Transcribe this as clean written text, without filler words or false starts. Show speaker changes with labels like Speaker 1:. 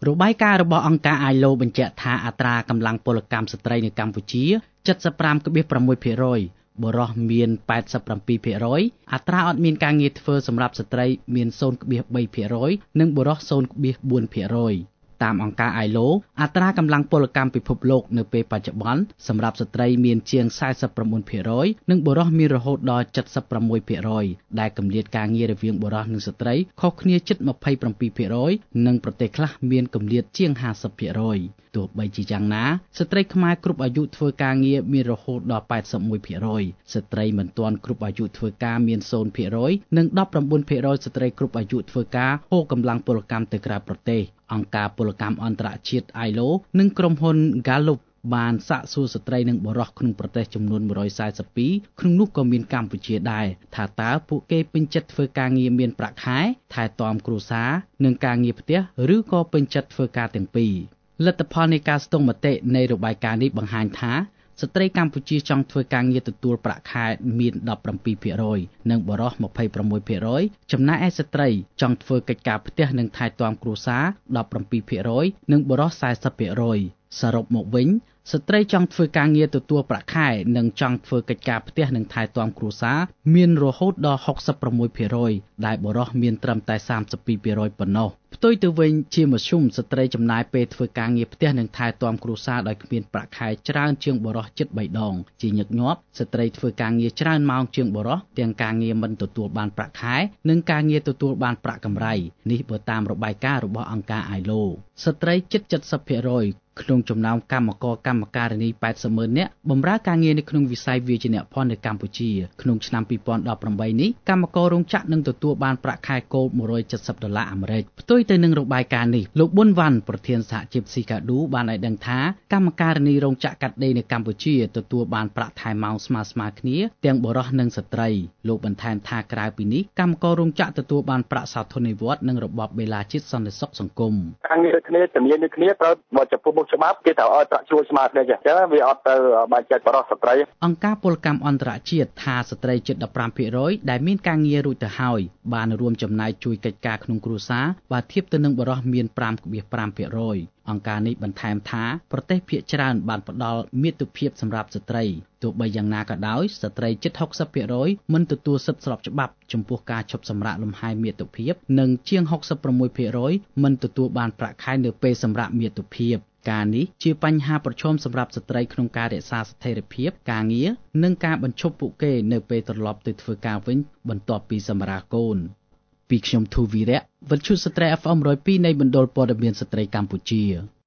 Speaker 1: របាយការណ៍របស់អង្គការ ILO បញ្ជាក់ថាអត្រាកម្លាំងពលកម្មស្ត្រីនៅកម្ពុជា 75.6%បុរសមាន 87%អត្រាអត់មានការងារធ្វើសម្រាប់ស្ត្រីមាន 0.3% និងបុរស 0.4%តាមអង្គការ ILO អត្រាកម្លាំងពលកម្មពិភពលោកនៅពេលបច្ចុប្បន្នសម្រាប់ស្ត្រីមានជាង 49% និងបុរសមានរហូតដល់ 76% ដែលគម្លាតការងាររវាងបុរសនិងស្ត្រីខុសគ្នាជិត 27% និងប្រទេសខ្លះមានគម្លាតជាង 50%ទោះបីជាយ៉ាងណាស្ត្រីខ្មែរគ្រប់អាយុធ្វើការងារមានរហូតដល់ 81% ស្ត្រីមិនទាន់គ្រប់អាយុធ្វើការមាន 0% និង 19% ស្ត្រីគ្រប់អាយុធ្វើការហូរកម្លាំងពលកម្មទៅក្រៅប្រទេសអង្គការពលកម្មអន្តរជាតិ ILO និងក្រុមហ៊ុន Gallup បានសាកសួរស្ត្រីនិងបុរសក្នុងប្រទេសចំនួន142ក្នុងនោះក៏មានកម្ពុជាដែរថាតើពួកគេពេញចិត្តធ្វើការងារមានប្រាក់ខែថែទាំគ្រួសារនិងការងារផ្ទះឬក៏ពេញចិត្តធ្វើការទាំងពីរលទ្ធផលនៃការស្ទង់មតិនៃរបាយការណ៍នេះបង្ហាញថាស្ត្រីកម្ពុជាចង់ធ្វើការងារទទួលប្រាក់ខែមាន 17% និងបុរស 26% ចំណែកឯស្ត្រីចង់ធ្វើកិច្ចការផ្ទះនិងថែទាំគ្រួសារ 17% និងបុរស 40% សរុបមកវិញស្ត្រីចង់ធ្វើការងារទទួលប្រាក់ខែនិងចង់ធ្វើកិច្ចការផ្ទះនិងថែទាំគ្រួសារមានរហូតដល់ 66% ដែលបុរសមានត្រឹមតែ 32% ប៉ុណ្ណោះផ្ទុយទៅវិញជាមធ្យមស្ត្រីចំណាយពេលធ្វើការងារផ្ទះនិងថែទាំគ្រួសារដោយគ្មានប្រាក់ខែច្រើនជាងបុរសជិត3ដងជាញឹកញាប់ស្ត្រីធ្វើការងារច្រើនម៉ោងជាងបុរសទាំងការងារមិនទទួលបានប្រាក់ខែនិងការងារទទួលបានប្រាក់កម្រៃនេះបើតាមរបាយការណ៍របស់អង្គការ ILO ស្ត្រីជិត 70% ក្នុងចំណោមកម្មការិនី 80,000 នាក់បម្រើការងារនៅក្នុងវិស័យវាយនភ័ណ្ឌនៅកម្ពុជាក្នុងឆ្នាំ 2018 នេះកម្មកររោងចក្រនឹងទទួលបានប្រាក់ខែគោល $170 អាមេរិកផ្ទុយទៅនឹងរបាយការណ៍នេះលោកប៊ុនវ៉ាន់ប្រធានសហជីពស៊ីកាឌូបានឲ្យដឹងថាកម្មការិនីរោងចក្រកាត់ដេរនៅកម្ពុជាទទួលបានប្រាក់ថែមម៉ោងស្មើៗគ្នាទាំងបុរសនិងស្ត្រីលោកបន្ថែមថាក្រៅពីនេះកម្មកររោងចក្រទទួលបានប្រាក់សោធននិវត្តន៍និងរបបបេឡាជាតិសន្តិសុខសង្គម
Speaker 2: ការងារគ្នាជំនាញដូចគ្នាត្រូវមកចំពោះមុខច្បាប់គេត្រូវឲ្យប្រាក់ជួលស្មើគ្នាចឹងវាអត់ទៅបែងចែកបរិសុទ្ធស្ត្រី
Speaker 1: អង្គការពលកម្មអន្តរជាតិថាស្ត្រីជិត 15% ដែលមានការងាររួចទៅហើយបានរួមចំណែកជួយកិច្ចការក្នុងគ្រួសារបើធៀបទៅនឹងបុរសមាន 5.5% អង្គការនេះបន្ថែមថាប្រទេសភាគច្រើនបានផ្ដល់មាតុភាពសម្រាប់ស្ត្រីទោះបីយ៉ាងណាក៏ដោយស្ត្រីជិត 60% មិនទទួលសិទ្ធិស្របច្បាប់ចំពោះការឈប់សម្រាកលំហែមាតុភាពនិងជាង 66% មិនទទួលបានប្រាក់ខែនៅពេលសម្រាកមាតុភាពការនេះជាបញ្ហាប្រឈមសម្រាប់ស្ត្រីក្នុងការរក្សាស្ថិរភាពការងារនិងការបញ្ឈប់ពួកគេនៅពេលត្រឡប់ទៅធ្វើការវិញបន្ទាប់ពីសម្រាលកូនពីខ្ញុំធូវីរៈវិទ្យុស្ត្រី FM 102នៃមណ្ឌលព័ត៌មានស្ត្រីកម្ពុជា